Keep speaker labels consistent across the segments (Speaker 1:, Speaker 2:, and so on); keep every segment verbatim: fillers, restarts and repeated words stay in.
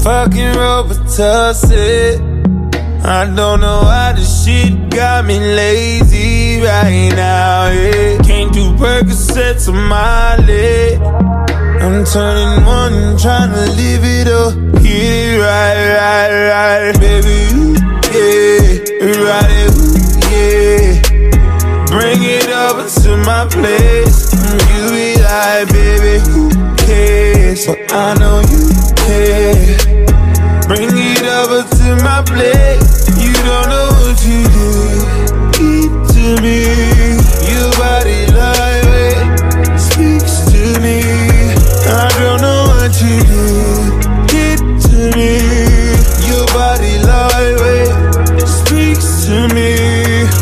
Speaker 1: fucking Robitussin. I don't know why this shit got me lazy right now, yeah. Can't do Percocets on my leg. I'm turning one, trying to live it up. Get it right, right, right. Baby, ooh, yeah. Ride it, ooh, yeah. Bring it over to my place. You be like, baby, who cares? So I know you care. Bring it over to my place. You don't know what you do. Keep to me. Your body lightweight speaks to me. I don't know what you do. Keep to me. Your body lightweight speaks to me.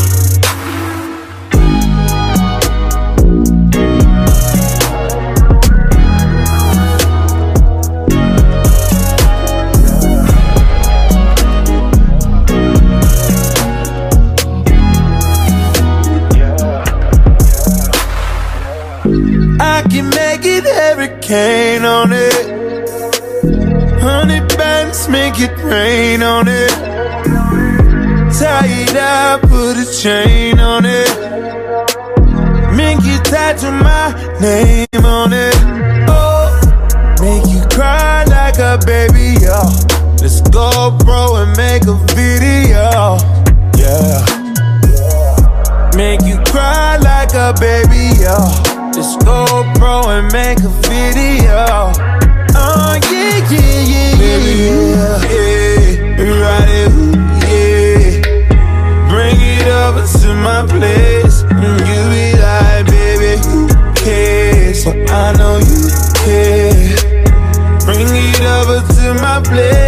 Speaker 1: I can make it hurricane on it. Hundred bands make it rain on it. Tie it up, put a chain on it. Make you tattoo my name on it. Oh, make you cry like a baby, yo. Let's go, bro, and make a video, yeah. Make you cry like a baby, yo. Let's go, bro, and make a video. Oh, yeah, yeah, yeah, baby, yeah, yeah. Ride it, ooh, yeah. Bring it over to my place. And you be like, baby, who cares? So I know you care. Bring it over to my place.